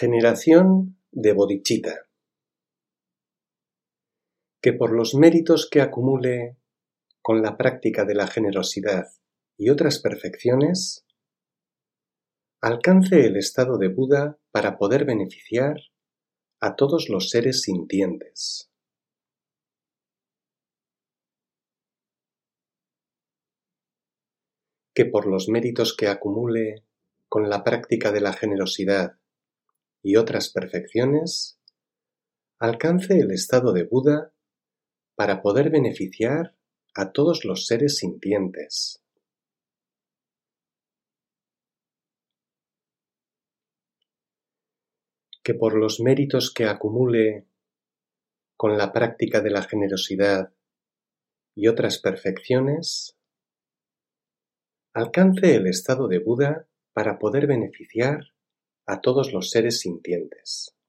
Generación de bodhicitta. Que por los méritos que acumule con la práctica de la generosidad y otras perfecciones, alcance el estado de Buda para poder beneficiar a todos los seres sintientes. Que por los méritos que acumule con la práctica de la generosidad y otras perfecciones, alcance el estado de Buda para poder beneficiar a todos los seres sintientes. Que por los méritos que acumule con la práctica de la generosidad y otras perfecciones, alcance el estado de Buda para poder beneficiar a todos los seres sintientes.